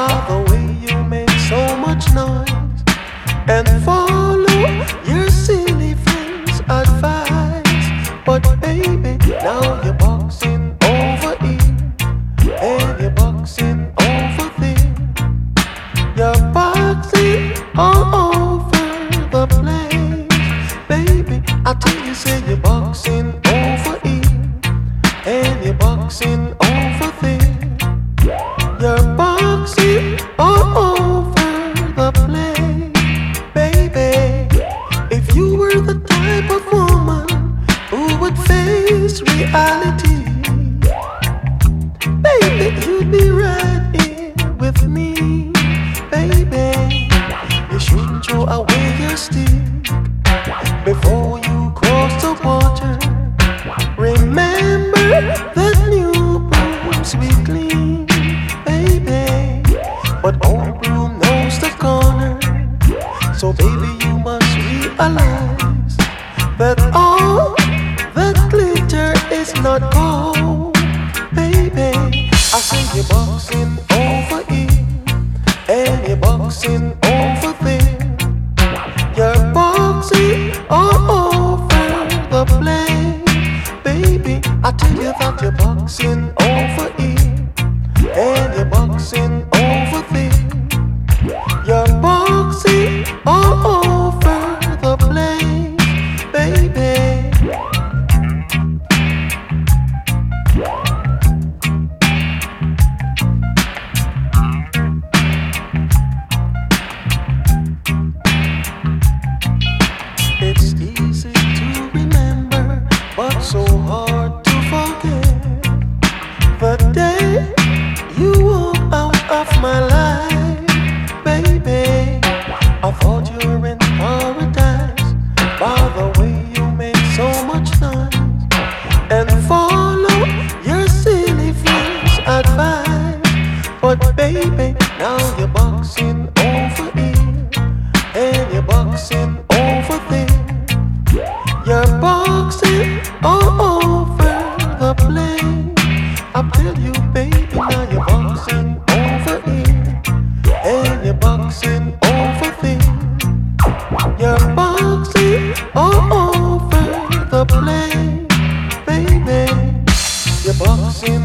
by the way you make so much noise and follow your silly friends' advice. But baby, now you're boxing over in and you're boxing over there. You're boxing all over the place. Baby, I tell you, say you're boxing over in and you're boxing over there. You're boxing all over the place. Baby, if you were the type of woman who would face reality, baby, you'd be right here with me. Baby, you shouldn't throw away your stick before you cross the water. Remember that new brooms we clean, baby, but old broom knows the corner. So baby, you must realize that all that glitter is not gold. Baby, I say you're boxing over here and you're boxing over there. You're boxing all over the place. Baby, I tell you that you're boxing over here and you're boxing over there. You're boxing all over the place, baby. It's easy to remember, but so hard to forget the day you walked out of my life, baby. I thought you were in paradise by the way you make so much noise and follow your silly friends' advice. But baby, now you're boxing over here and you're boxing over there. You're boxing all over the place. I tell you, baby, now you're boxing over here and you're boxing over there. You're boxing all over the place, baby. You're boxing